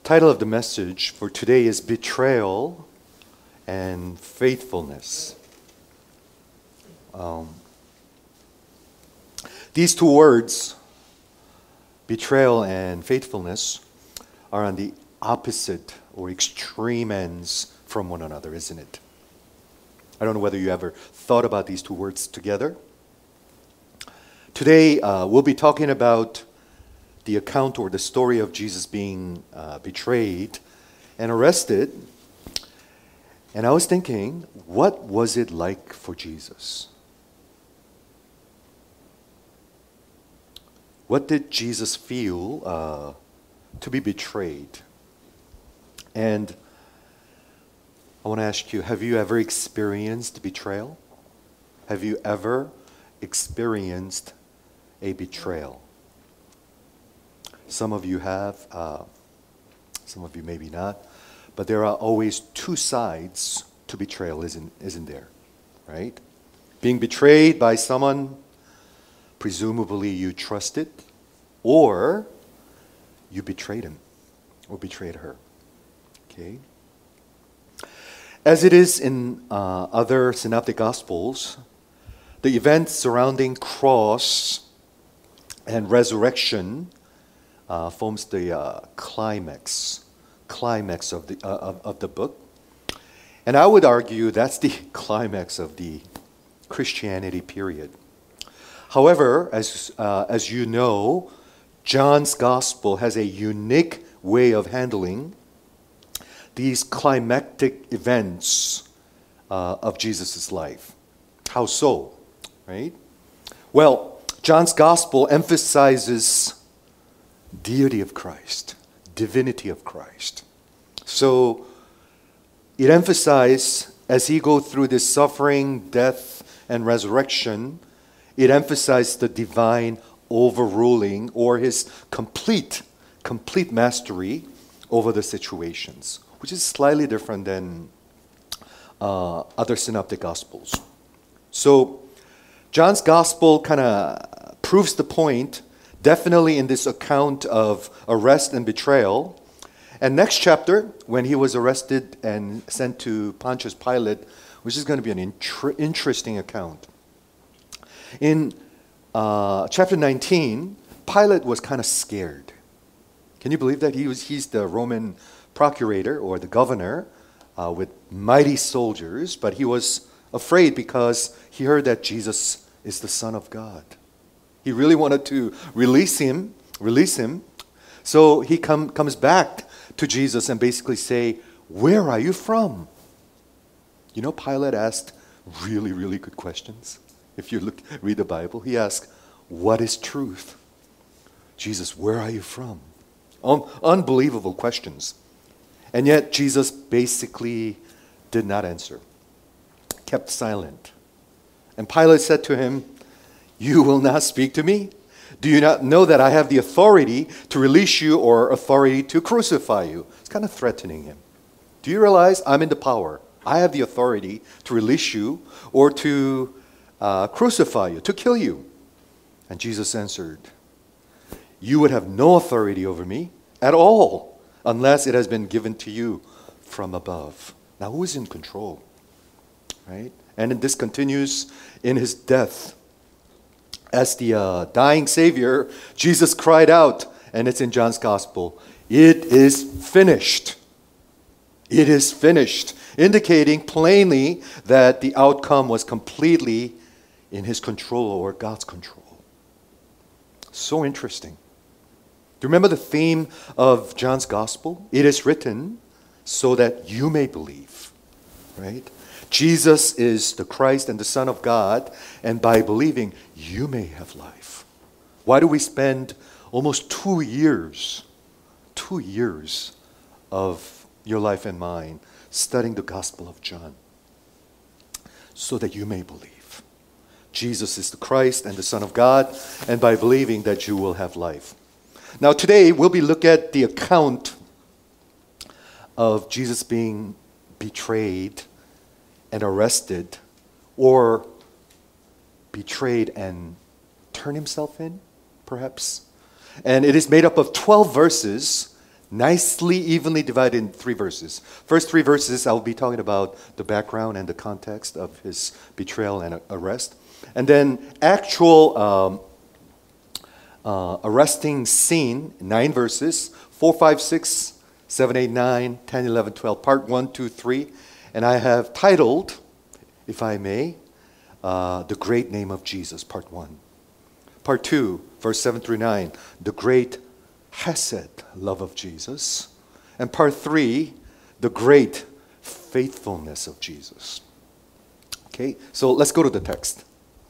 title of the message for today is Betrayal and Faithfulness. These two words, betrayal and faithfulness, are on the opposite or extreme ends from one another, isn't it? I don't know whether you ever thought about these two words together. Today, we'll be talking about the account or the story of Jesus being betrayed and arrested. And I was thinking, what was it like for Jesus? What did Jesus feel to be betrayed? And I want to ask you, have you ever experienced betrayal? Have you ever experienced a betrayal? Some of you have, some of you maybe not, but there are always two sides to betrayal, isn't there? Right? Being betrayed by someone presumably you trusted, or you betrayed him or betrayed her. Okay? As it is in other synoptic gospels, the events surrounding cross and resurrection forms the climax of the book, and I would argue that's the climax of the Christianity period. However, as you know, John's gospel has a unique way of handling these climactic events of Jesus' life. How so? Right? Well, John's gospel emphasizes deity of Christ, divinity of Christ. So it emphasizes, as he goes through this suffering, death, and resurrection, it emphasizes the divine overruling or his complete mastery over the situations, which is slightly different than other synoptic gospels. So John's gospel kind of proves the point, definitely in this account of arrest and betrayal. And next chapter, when he was arrested and sent to Pontius Pilate, which is going to be an interesting account. In chapter 19, Pilate was kind of scared. Can you believe that? He's the Roman procurator or the governor with mighty soldiers, but he was afraid because he heard that Jesus is the Son of God. He really wanted to release him. So he comes back to Jesus and basically say, "Where are you from?" You know, Pilate asked really, really good questions. If you read the Bible, he asked, "What is truth?" Jesus, "Where are you from?" Unbelievable questions. And yet Jesus basically did not answer, kept silent. And Pilate said to him, "You will not speak to me? Do you not know that I have the authority to release you or authority to crucify you?" It's kind of threatening him. Do you realize I'm in the power? I have the authority to release you or to crucify you, to kill you. And Jesus answered, "You would have no authority over me at all unless it has been given to you from above." Now, who is in control? Right? And this continues in his death. As the dying Savior, Jesus cried out, and it's in John's Gospel, "It is finished." It is finished, indicating plainly that the outcome was completely in his control or God's control. So interesting. Do you remember the theme of John's Gospel? It is written so that you may believe, right? Jesus is the Christ and the Son of God, and by believing, you may have life. Why do we spend almost 2 years of your life and mine studying the Gospel of John? So that you may believe. Jesus is the Christ and the Son of God, and by believing that you will have life. Now today, we'll be looking at the account of Jesus being betrayed and arrested, or betrayed and turned himself in, perhaps. And it is made up of 12 verses nicely, evenly divided in 3 verses. First 3 verses, I'll be talking about the background and the context of his betrayal and arrest. And then actual arresting scene, 9 verses, 4, 5, 6, 7, 8, 9, 10, 11, 12, part 1, 2, 3. And I have titled, if I may, The Great Name of Jesus, part 1. Part 2, verse 7 through 9, The Great Hesed, love of Jesus. And part 3, The Great Faithfulness of Jesus. Okay, so let's go to the text.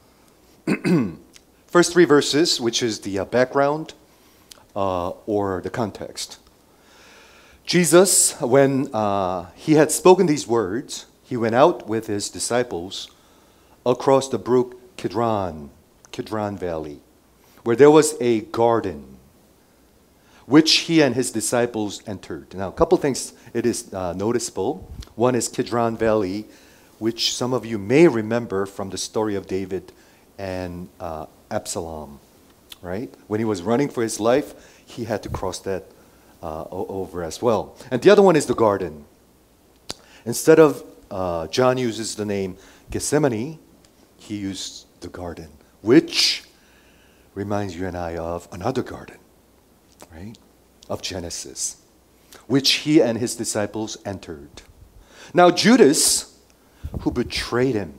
First 3 verses, which is the background or the context. Jesus, when he had spoken these words, he went out with his disciples across the brook Kidron Valley, where there was a garden, which he and his disciples entered. Now, a couple things it is noticeable. One is Kidron Valley, which some of you may remember from the story of David and Absalom, right? When he was running for his life, he had to cross that over as well. And the other one is the garden. Instead of John uses the name Gethsemane, he used the garden, which reminds you and I of another garden, right? Of Genesis, which he and his disciples entered. Now Judas, who betrayed him,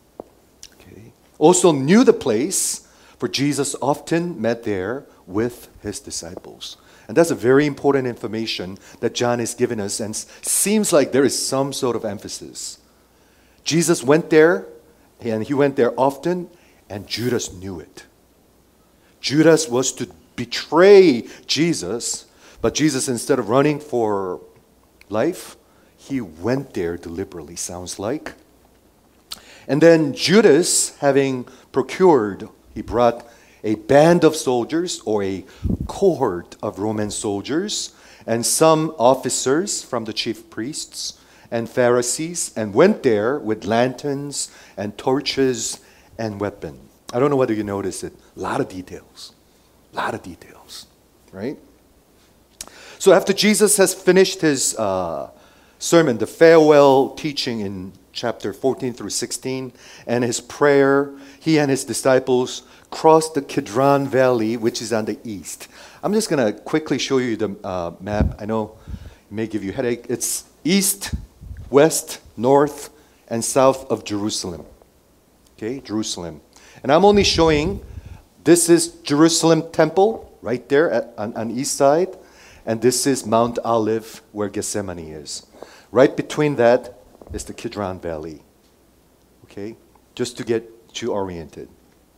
also knew the place, for Jesus often met there with his disciples. And that's a very important information that John is giving us, and seems like there is some sort of emphasis. Jesus went there, and he went there often, and Judas knew it. Judas was to betray Jesus, but Jesus, instead of running for life, he went there deliberately, sounds like. And then Judas, having procured, he brought a band of soldiers or a cohort of Roman soldiers and some officers from the chief priests and Pharisees, and went there with lanterns and torches and weapons. I don't know whether you noticed it. A lot of details, right? So after Jesus has finished his sermon, the farewell teaching in chapter 14 through 16, and his prayer, he and his disciples crossed the Kidron Valley, which is on the east. I'm just going to quickly show you the map. I know it may give you a headache. It's east, west, north, and south of Jerusalem. Okay, Jerusalem. And I'm only showing, this is Jerusalem temple, right there on east side, and this is Mount Olive, where Gethsemane is. Right between that is the Kidron Valley. Okay, just to get you oriented.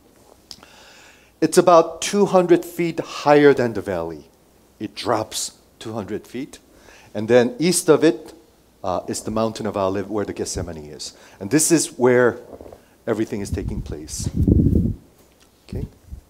It's about 200 feet higher than the valley. It drops 200 feet. And then east of it is the Mountain of Olive, where the Gethsemane is. And this is where everything is taking place. Okay.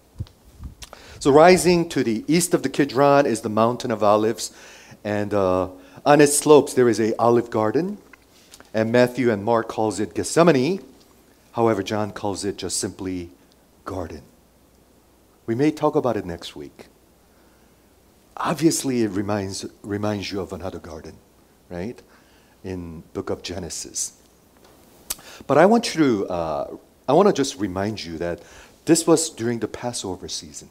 So rising to the east of the Kidron is the Mountain of Olives. And on its slopes there is an olive garden. And Matthew and Mark calls it Gethsemane. However, John calls it just simply garden. We may talk about it next week. Obviously, it reminds you of another garden, right? In book of Genesis. But I want to just remind you that this was during the Passover season.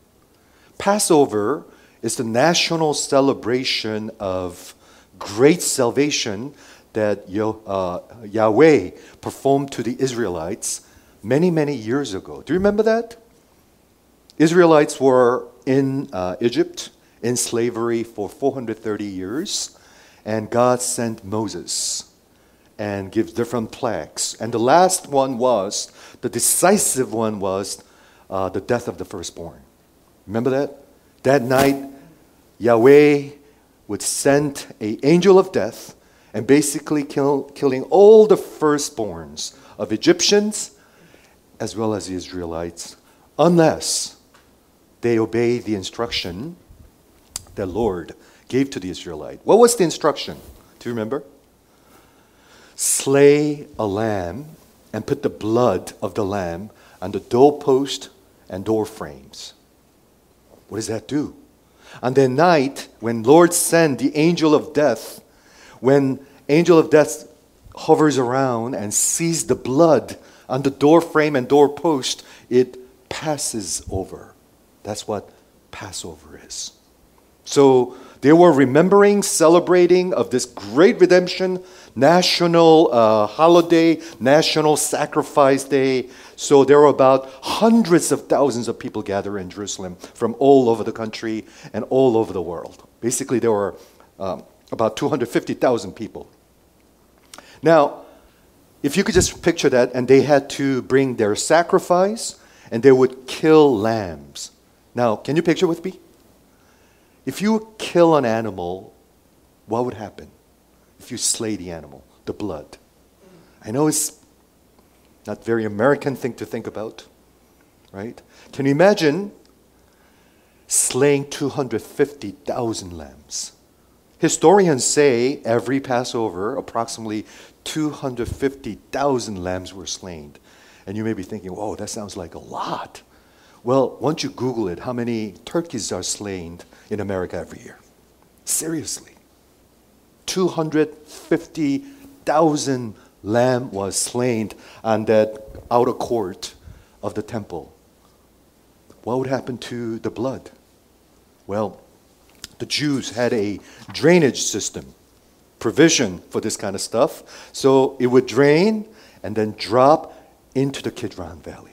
Passover is the national celebration of great salvation that Yahweh performed to the Israelites many, many years ago. Do you remember that? Israelites were in Egypt in slavery for 430 years, and God sent Moses and gives different plagues. And the last one was, the decisive one was the death of the firstborn. Remember that? That night, Yahweh would send an angel of death and basically killing all the firstborns of Egyptians as well as the Israelites, unless they obey the instruction the Lord gave to the Israelite. What was the instruction? Do you remember? Slay a lamb and put the blood of the lamb on the doorpost and door frames. What does that do? On that night, when Lord sent the angel of death, when angel of death hovers around and sees the blood on the door frame and doorpost, it passes over. That's what Passover is. So they were remembering, celebrating of this great redemption, national holiday, national sacrifice day. So there were about hundreds of thousands of people gathered in Jerusalem from all over the country and all over the world. Basically, there were about 250,000 people. Now, if you could just picture that, and they had to bring their sacrifice, and they would kill lambs. Now, can you picture with me? If you kill an animal, what would happen? If you slay the animal, the blood. I know it's not a very American thing to think about, right? Can you imagine slaying 250,000 lambs? Historians say every Passover, approximately 250,000 lambs were slain. And you may be thinking, whoa, that sounds like a lot. Well, once you Google it, how many turkeys are slain in America every year? Seriously. 250,000 lamb was slain on that outer court of the temple. What would happen to the blood? Well, the Jews had a drainage system, provision for this kind of stuff. So it would drain and then drop into the Kidron Valley.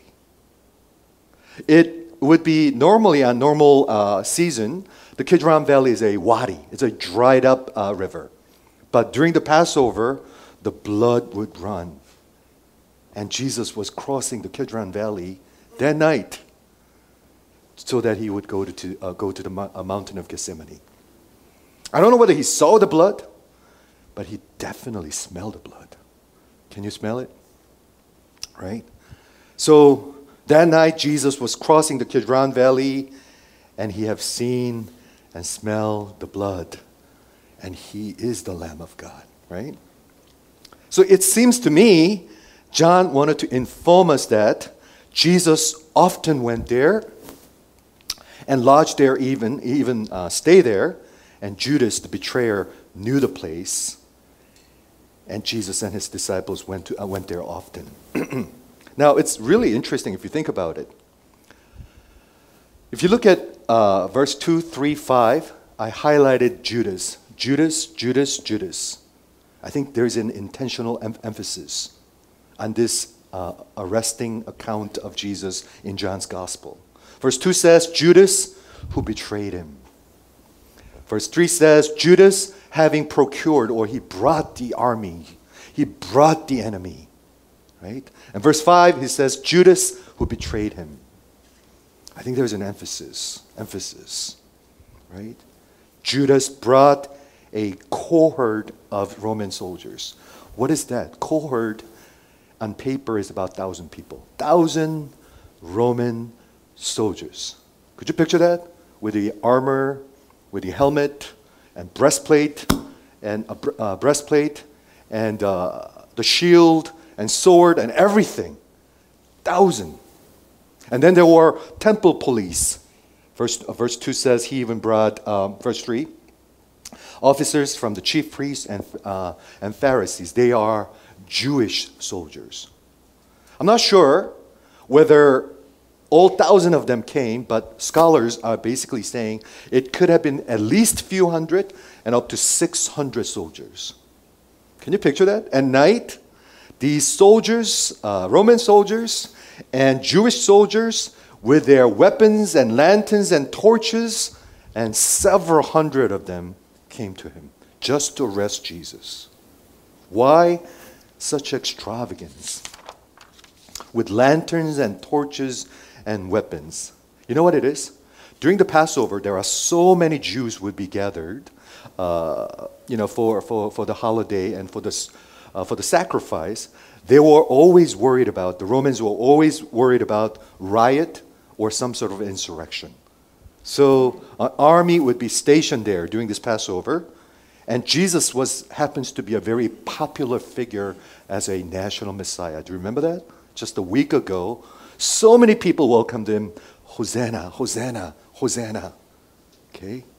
It would be normally on normal season, the Kidron Valley is a wadi. It's a dried up river. But during the Passover, the blood would run. And Jesus was crossing the Kidron Valley that night so that he would go to the mountain of Gethsemane. I don't know whether he saw the blood, but he definitely smelled the blood. Can you smell it? Right? So that night, Jesus was crossing the Kidron Valley, and he have seen and smelled the blood. And he is the Lamb of God, right? So it seems to me, John wanted to inform us that Jesus often went there and lodged there, even stay there. And Judas, the betrayer, knew the place. And Jesus and his disciples went there often. Now, it's really interesting if you think about it. If you look at verse 2, 3, 5, I highlighted Judas. Judas, Judas, Judas. I think there's an intentional emphasis on this arresting account of Jesus in John's Gospel. Verse 2 says, Judas who betrayed him. Verse 3 says, Judas having procured, or he brought the army. He brought the enemy. Right? And verse 5, he says, Judas who betrayed him. I think there's an emphasis, right? Judas brought a cohort of Roman soldiers. What is that? Cohort on paper is about 1,000 people. 1,000 Roman soldiers. Could you picture that? With the armor, with the helmet, and breastplate, and the shield, and sword, and everything. 1,000. And then there were temple police. Verse 2 says he even brought, verse 3, officers from the chief priests and Pharisees. They are Jewish soldiers. I'm not sure whether all 1,000 of them came, but scholars are basically saying it could have been at least a few hundred and up to 600 soldiers. Can you picture that? At night, these soldiers, Roman soldiers and Jewish soldiers with their weapons and lanterns and torches, and several hundred of them came to him just to arrest Jesus. Why such extravagance? With lanterns and torches and weapons. You know what it is? During the Passover, there are so many Jews would be gathered, for the holiday and for the sacrifice. They were always worried about, the Romans were always worried about riot or some sort of insurrection. So an army would be stationed there during this Passover, and Jesus happens to be a very popular figure as a national Messiah. Do you remember that? Just a week ago, so many people welcomed him. Hosanna, Hosanna, Hosanna. Okay?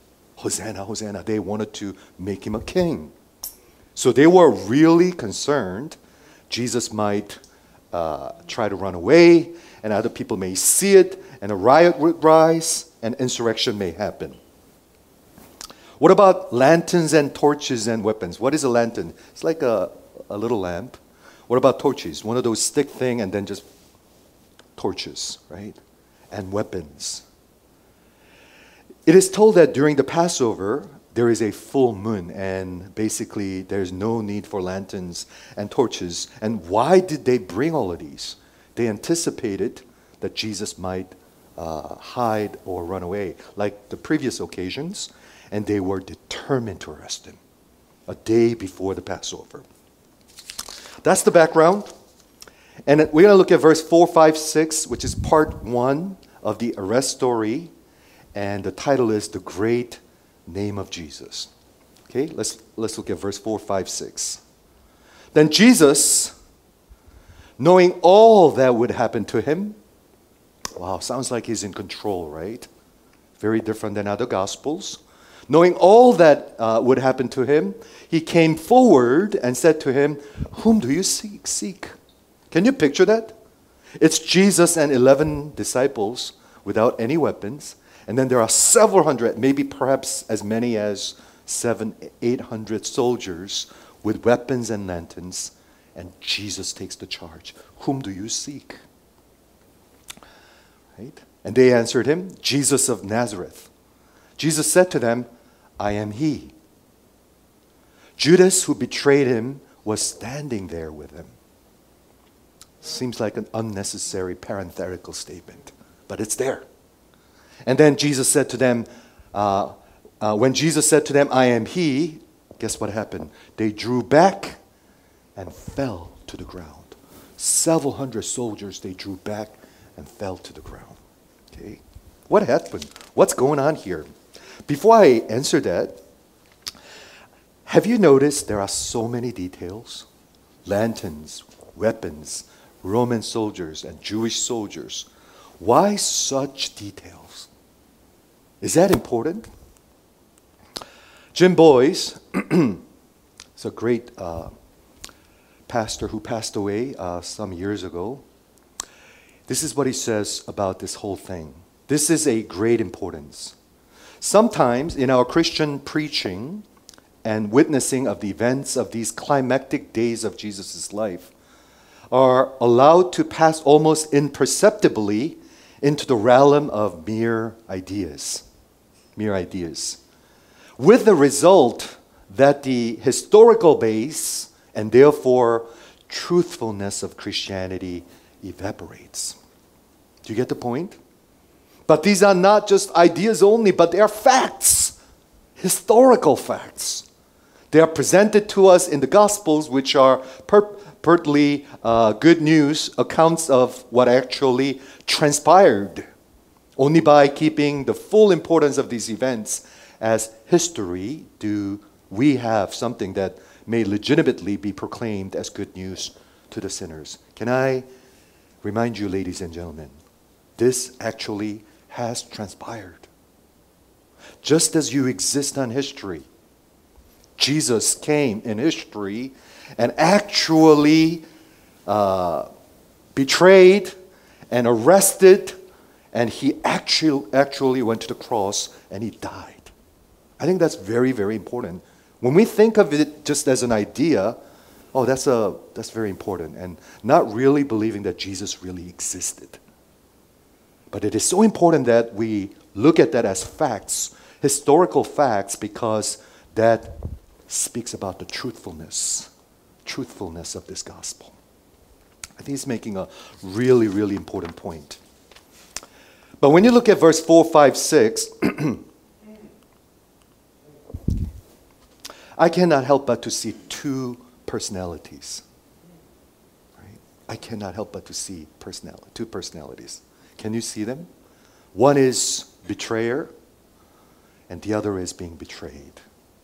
Hosanna, Hosanna. They wanted to make him a king. So they were really concerned Jesus might try to run away, and other people may see it, and a riot would rise, and insurrection may happen. What about lanterns and torches and weapons? What is a lantern? It's like a little lamp. What about torches? One of those stick thing and then just torches, right? And weapons. It is told that during the Passover, there is a full moon, and basically there's no need for lanterns and torches. And why did they bring all of these? They anticipated that Jesus might hide or run away, like the previous occasions, and they were determined to arrest him a day before the Passover. That's the background. And we're going to look at verse 4, 5, 6, which is part 1 of the arrest story. And the title is The Great Name of Jesus. Okay, let's look at verse 4, 5, 6. Then Jesus, knowing all that would happen to him, wow, sounds like he's in control, right? Very different than other Gospels. Knowing all that would happen to him, he came forward and said to him, "Whom do you seek?" Can you picture that? It's Jesus and 11 disciples without any weapons. And then there are several hundred, maybe perhaps as many as 700-800 soldiers with weapons and lanterns. And Jesus takes the charge. "Whom do you seek?" Right? And they answered him, "Jesus of Nazareth." Jesus said to them, "I am he." Judas, who betrayed him, was standing there with him. Seems like an unnecessary parenthetical statement, but it's there. And then Jesus said to them, when Jesus said to them, "I am he," guess what happened? They drew back and fell to the ground. Several hundred soldiers, they drew back and fell to the ground. Okay, what happened? What's going on here? Before I answer that, have you noticed there are so many details? Lanterns, weapons, Roman soldiers, and Jewish soldiers. Why such details? Is that important? Jim Boyce is a great pastor who passed away some years ago. This is what he says about this whole thing. This is a great importance. Sometimes in our Christian preaching and witnessing of the events of these climactic days of Jesus' life are allowed to pass almost imperceptibly into the realm of mere ideas. Mere ideas. With the result that the historical base and therefore truthfulness of Christianity evaporates. Do you get the point? But these are not just ideas only, but they are facts, historical facts. They are presented to us in the Gospels, which are purportedly good news accounts of what actually transpired. Only by keeping the full importance of these events as history do we have something that may legitimately be proclaimed as good news to the sinners. Can I remind you, ladies and gentlemen, this actually has transpired. Just as you exist on history, Jesus came in history and actually betrayed and arrested, and he actually went to the cross and he died. I think that's very, very important. When we think of it just as an idea, oh, that's very important, and not really believing that Jesus really existed. But it is so important that we look at that as facts, historical facts, because that speaks about the truthfulness of this gospel. I think he's making a really, really important point. But when you look at verse 4, 5, 6, I cannot help but to see two personalities. Right? I cannot help but to see two personalities. Can you see them? One is betrayer, and the other is being betrayed.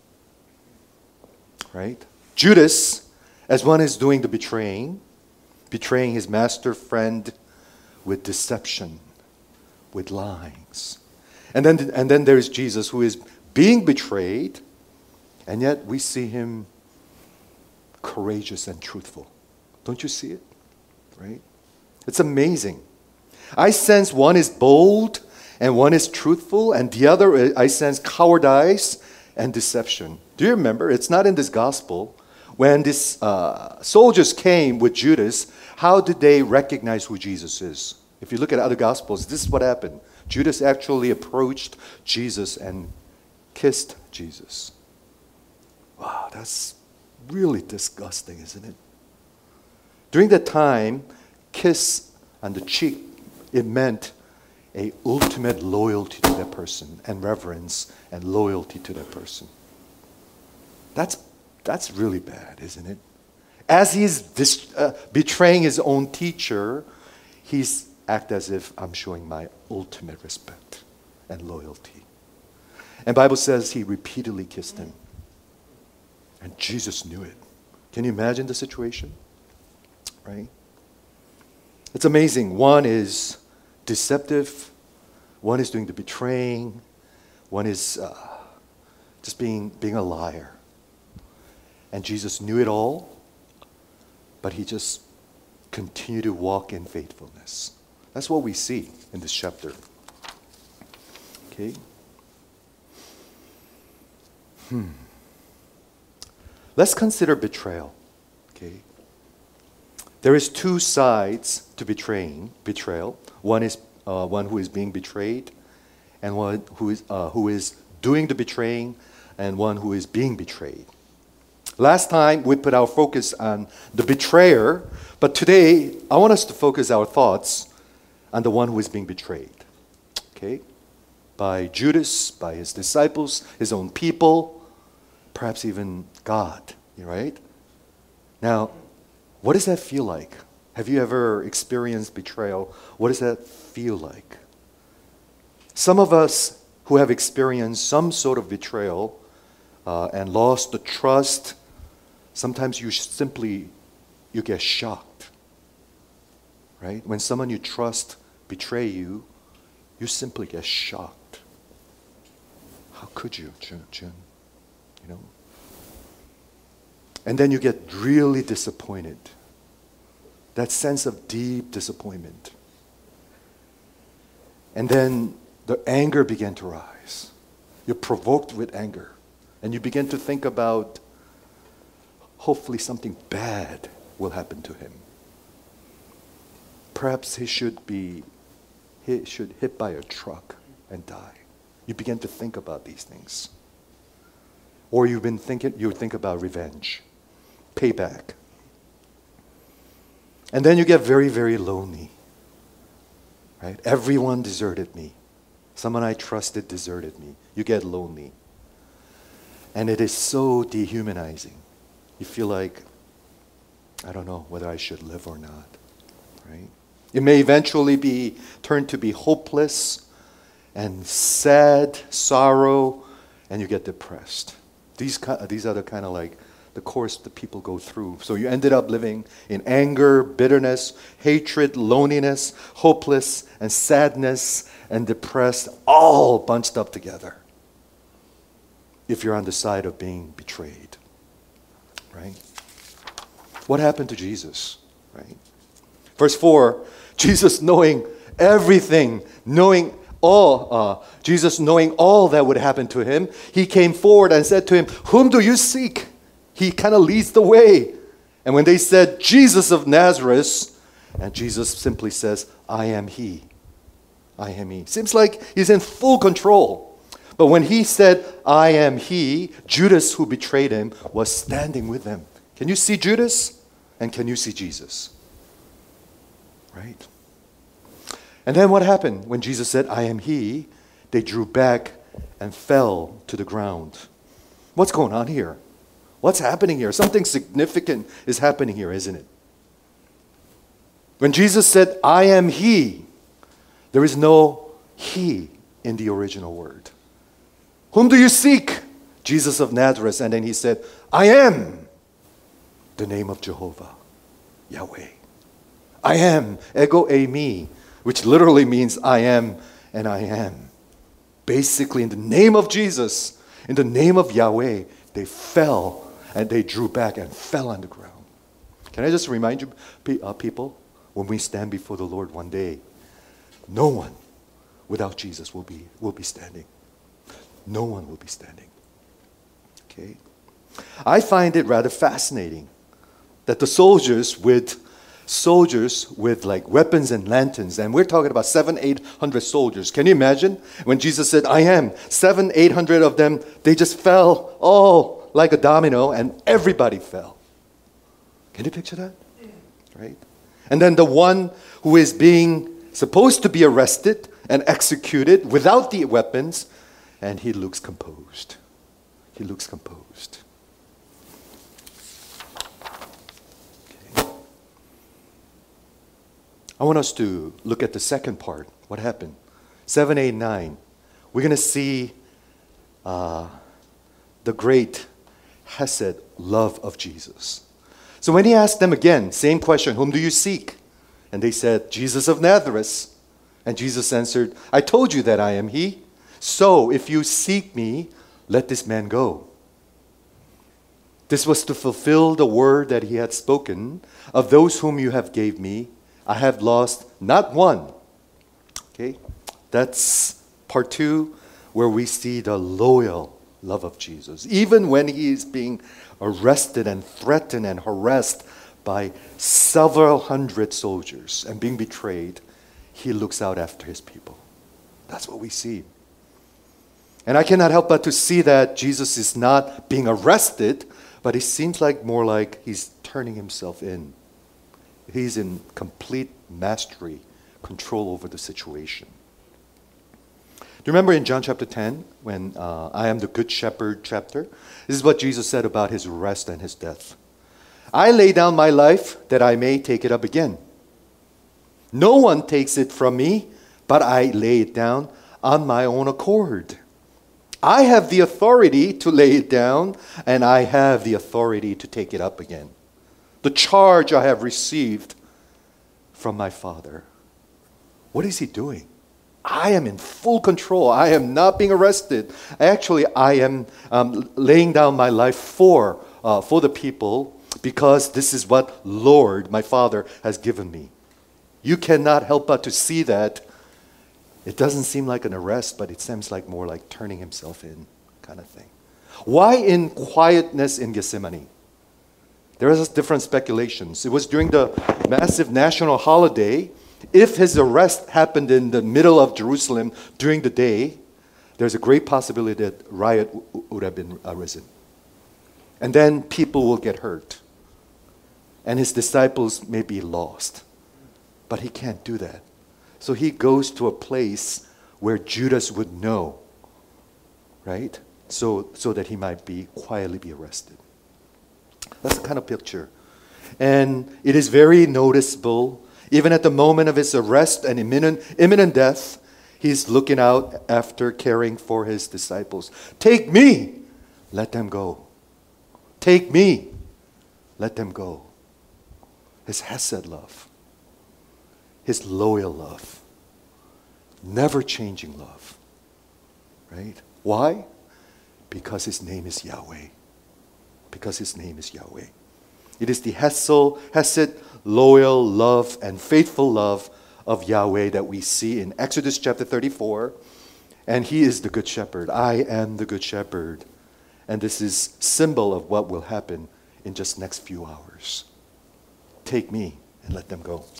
Right? Judas, as one is doing the betraying his master friend with deception, with lies. And then there is Jesus, who is being betrayed, and yet we see him courageous and truthful. Don't you see it? Right? It's amazing. I sense one is bold and one is truthful, and the other I sense cowardice and deception. Do you remember? It's not in this gospel. When these soldiers came with Judas, how did they recognize who Jesus is? If you look at other gospels, this is what happened. Judas actually approached Jesus and kissed Jesus. Wow, that's really disgusting, isn't it? During that time, kiss on the cheek, it meant a ultimate loyalty to that person and reverence and loyalty to that person. That's really bad, isn't it? As he's betraying his own teacher, he's act as if I'm showing my ultimate respect and loyalty. And Bible says he repeatedly kissed him. And Jesus knew it. Can you imagine the situation? Right? It's amazing. One is deceptive. One is doing the betraying. One is just being a liar. And Jesus knew it all, but he just continued to walk in faithfulness. That's what we see in this chapter. Okay? Let's consider betrayal. Okay? There is two sides to betrayal. One is one who is being betrayed, and one who is doing the betraying, and one who is being betrayed. Last time we put our focus on the betrayer, but today I want us to focus our thoughts on the one who is being betrayed. Okay? By Judas, by his disciples, his own people, perhaps even God, right? Now, what does that feel like? Have you ever experienced betrayal? What does that feel like? Some of us who have experienced some sort of betrayal and lost the trust, sometimes you get shocked, right? When someone you trust betray you, you simply get shocked. How could you, Jun? You know? And then you get really disappointed. That sense of deep disappointment. And then the anger began to rise. You're provoked with anger. And you begin to think about hopefully something bad will happen to him. Perhaps he should hit by a truck and die. You begin to think about these things. Or you think about revenge, payback. And then you get very, very lonely. Right? Everyone deserted me. Someone I trusted deserted me. You get lonely. And it is so dehumanizing. You feel like, I don't know whether I should live or not, right? It may eventually turn to be hopeless and sad, sorrow, and you get depressed. These are the kind of like the course that people go through. So you ended up living in anger, bitterness, hatred, loneliness, hopeless, and sadness, and depressed, all bunched up together. If you're on the side of being betrayed. Right? What happened to Jesus? Right? Verse 4, Jesus knowing everything, Jesus knowing all that would happen to him, he came forward and said to him, "Whom do you seek?" He kind of leads the way. And when they said, "Jesus of Nazareth," and Jesus simply says, "I am he. I am he." Seems like he's in full control. But when he said, "I am he," Judas, who betrayed him, was standing with them. Can you see Judas? And can you see Jesus? Right? And then what happened? When Jesus said, "I am he," they drew back and fell to the ground. What's going on here? What's happening here? Something significant is happening here, isn't it? When Jesus said, "I am he," there is no he in the original word. "Whom do you seek?" Jesus of Nazareth. And then he said, "I am the name of Jehovah, Yahweh. I am, ego eimi," which literally means I am and I am. Basically, in the name of Jesus, In the name of Yahweh, they fell and they drew back and fell on the ground. Can I just remind you, people, when we stand before the Lord one day, no one without Jesus will be standing. No one will be standing. Okay? I find it rather fascinating that the soldiers with like weapons and lanterns, and we're talking about 700-800 soldiers. Can you imagine when Jesus said, I am, 700-800 of them, they just fell all like a domino and everybody fell. Can you picture that? Right? And then the one who is being supposed to be arrested and executed without the weapons, and he looks composed. He looks composed. Okay. I want us to look at the second part. What happened? 7, 8, 9. We're going to see the great Hesed love of Jesus. So when he asked them again, same question, whom do you seek? And they said, Jesus of Nazareth. And Jesus answered, I told you that I am he. So if you seek me, let this man go. This was to fulfill the word that he had spoken. Of those whom you have gave me, I have lost not one. Okay, that's part 2, where we see the loyal love of Jesus. Even when he is being arrested and threatened and harassed by several hundred soldiers and being betrayed, he looks out after his people. That's what we see. And I cannot help but to see that Jesus is not being arrested, but it seems like more like he's turning himself in. He's in complete mastery, control over the situation. Do you remember in John chapter 10, when I am the good shepherd chapter? This is what Jesus said about his arrest and his death. I lay down my life that I may take it up again. No one takes it from me, but I lay it down on my own accord. I have the authority to lay it down, and I have the authority to take it up again. The charge I have received from my Father. What is he doing? I am in full control. I am not being arrested. Actually, I am laying down my life for the people, because this is what Lord, my Father, has given me. You cannot help but to see that. It doesn't seem like an arrest, but it seems like more like turning himself in kind of thing. Why in quietness in Gethsemane? There is different speculations. It was during the massive national holiday. If his arrest happened in the middle of Jerusalem during the day, there's a great possibility that riot would have been arisen. And then people will get hurt. And his disciples may be lost. But he can't do that. So he goes to a place where Judas would know, right? So that he might be quietly be arrested. That's the kind of picture. And it is very noticeable. Even at the moment of his arrest and imminent death, he's looking out after caring for his disciples. Take me, let them go. Take me, let them go. His Hesed love. His loyal love. Never changing love. Right? Why? Because his name is Yahweh. Because his name is Yahweh. It is the Hesed, loyal love and faithful love of Yahweh that we see in Exodus chapter 34. And he is the good shepherd. I am the good shepherd. And this is symbol of what will happen in just next few hours. Take me and let them go.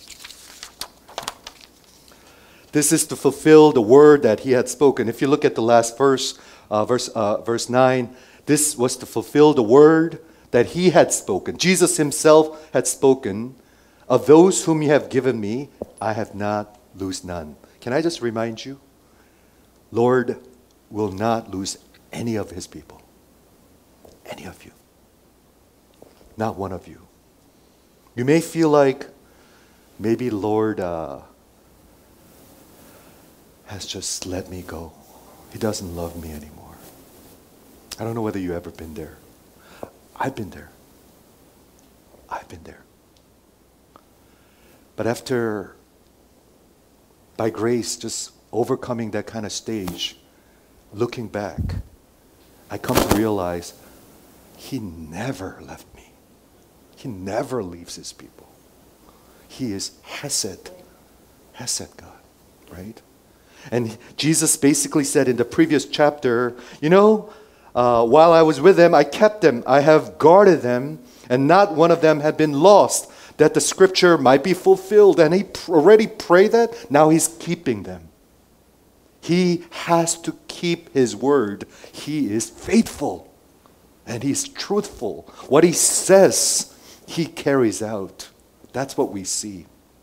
This is to fulfill the word that he had spoken. If you look at the last verse 9, this was to fulfill the word that he had spoken. Jesus himself had spoken, of those whom you have given me, I have not lost none. Can I just remind you? Lord will not lose any of his people. Any of you. Not one of you. You may feel like maybe Lord has just let me go. He doesn't love me anymore. I don't know whether you've ever been there. I've been there. I've been there. But after, by grace, just overcoming that kind of stage, looking back, I come to realize He never left me. He never leaves His people. He is Hesed God, right? And Jesus basically said in the previous chapter, while I was with them, I kept them, I have guarded them, and not one of them had been lost, that the scripture might be fulfilled. And He already prayed that, now He's keeping them. He has to keep His word. He is faithful and He's truthful. What He says, He carries out. That's what we see.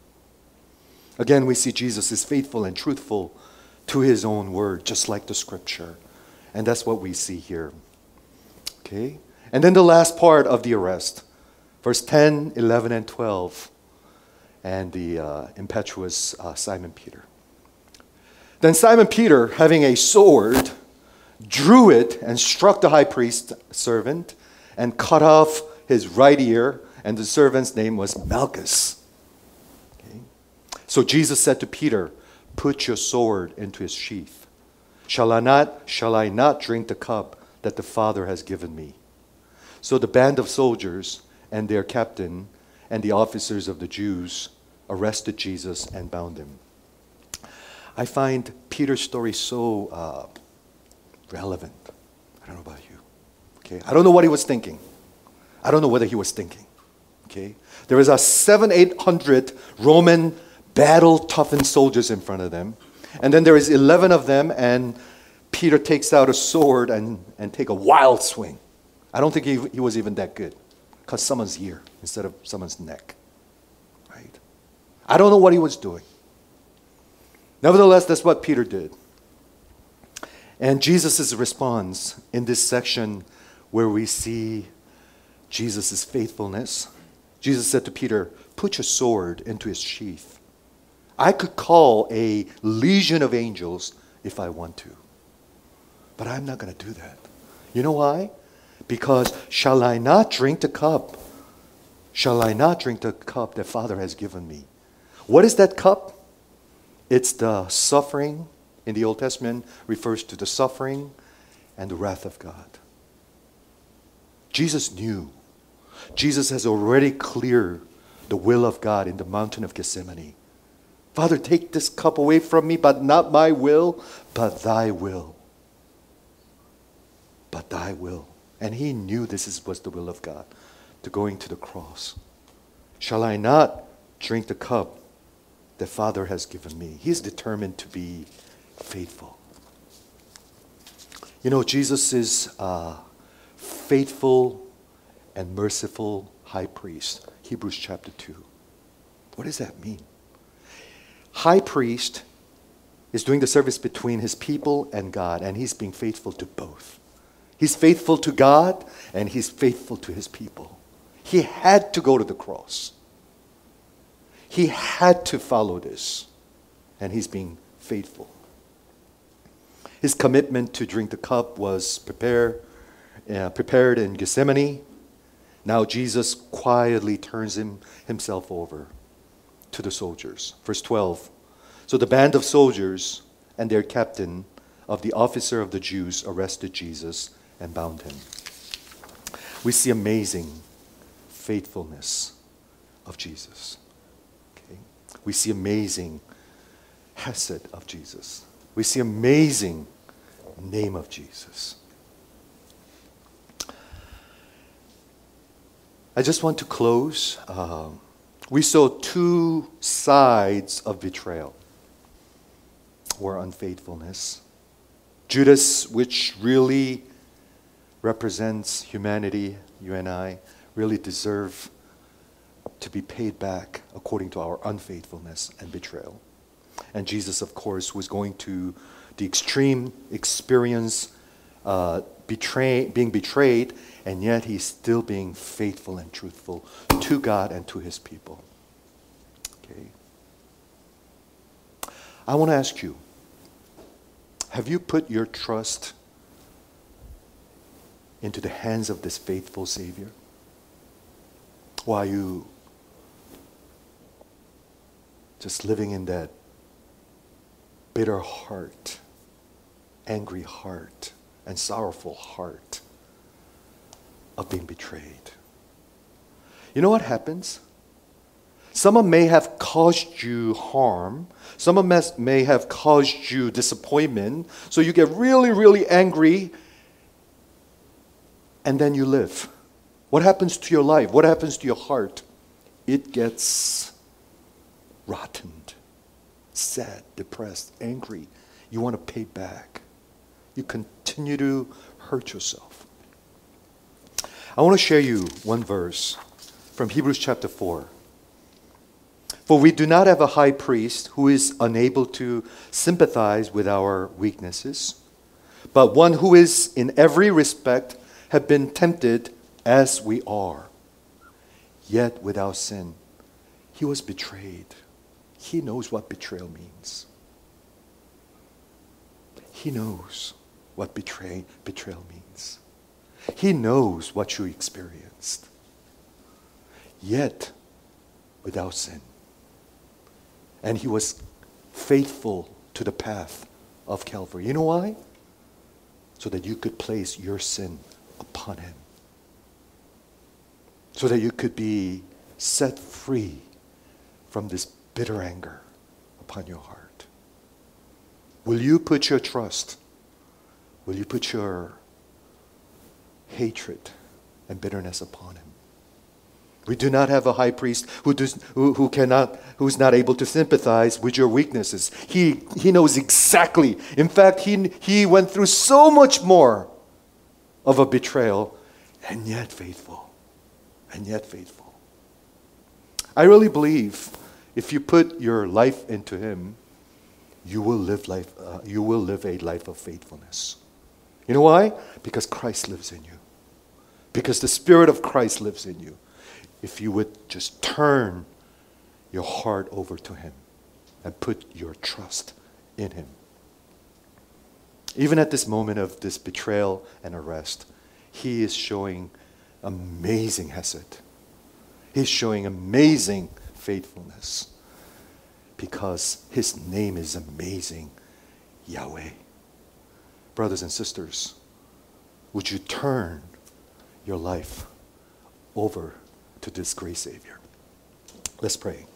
Again, we see Jesus is faithful and truthful to His own word, just like the scripture. And that's what we see here. Okay? And then the last part of the arrest, verse 10, 11, and 12, and the impetuous Simon Peter. Then Simon Peter, having a sword, drew it and struck the high priest's servant and cut off his right ear, and the servant's name was Malchus. Okay? So Jesus said to Peter, "Put your sword into its sheath. Shall I not drink the cup that the Father has given me?" So the band of soldiers and their captain and the officers of the Jews arrested Jesus and bound Him. I find Peter's story so relevant. I don't know about you. Okay, I don't know what he was thinking. I don't know whether he was thinking. Okay, there is a 700-800 Roman battle-toughened soldiers in front of them, and then there is 11 of them, and Peter takes out a sword and take a wild swing. I don't think he was even that good. Cut someone's ear instead of someone's neck. Right? I don't know what he was doing. Nevertheless, that's what Peter did. And Jesus' response in this section where we see Jesus' faithfulness, Jesus said to Peter, "Put your sword into its sheath. I could call a legion of angels if I want to, but I'm not going to do that. You know why? Because shall I not drink the cup? Shall I not drink the cup that Father has given me?" What is that cup? It's the suffering. In the Old Testament refers to the suffering and the wrath of God. Jesus knew. Jesus has already cleared the will of God in the mountain of Gethsemane. "Father, take this cup away from me, but not my will, but thy will." But thy will. And He knew this was the will of God, to going to the cross. Shall I not drink the cup that Father has given me? He's determined to be faithful. Jesus is a faithful and merciful high priest. Hebrews chapter 2. What does that mean? High priest is doing the service between his people and God, and he's being faithful to both. He's faithful to God, and he's faithful to his people. He had to go to the cross. He had to follow this, and he's being faithful. His commitment to drink the cup was prepared in Gethsemane. Now Jesus quietly turns himself over to the soldiers. Verse 12. So the band of soldiers and their captain of the officer of the Jews arrested Jesus and bound Him. We see amazing faithfulness of Jesus. Okay? We see amazing hesed of Jesus. We see amazing name of Jesus. I just want to close. We saw two sides of betrayal or unfaithfulness. Judas, which really represents humanity, you and I, really deserve to be paid back according to our unfaithfulness and betrayal. And Jesus, of course, was going to the extreme experience being betrayed, and yet He's still being faithful and truthful to God and to His people. Okay. I want to ask you, have you put your trust into the hands of this faithful Savior? Or are you just living in that bitter heart, angry heart, and sorrowful heart of being betrayed. You know what happens? Someone may have caused you harm. Someone may have caused you disappointment. So you get really, really angry, and then you live. What happens to your life? What happens to your heart? It gets rotten, sad, depressed, angry. You want to pay back. You continue to hurt yourself. I want to share you one verse from Hebrews chapter 4. For we do not have a high priest who is unable to sympathize with our weaknesses, but one who is in every respect have been tempted as we are, yet without sin. He was betrayed. He knows what betrayal means. He knows what betrayal means. He knows what you experienced, yet without sin. And he was faithful to the path of Calvary. You know why? So that you could place your sin upon him. So that you could be set free from this bitter anger upon your heart. Will you put your trust? Will you put your hatred and bitterness upon him? We do not have a high priest who's not able to sympathize with your weaknesses. He knows exactly. In fact, he went through so much more of a betrayal, and yet faithful. And yet faithful. I really believe if you put your life into him, you will live a life of faithfulness. You know why? Because Christ lives in you. Because the Spirit of Christ lives in you. If you would just turn your heart over to him and put your trust in him. Even at this moment of this betrayal and arrest, he is showing amazing hesed. He's showing amazing faithfulness because his name is amazing, Yahweh. Brothers and sisters, would you turn your life over to this great Savior? Let's pray.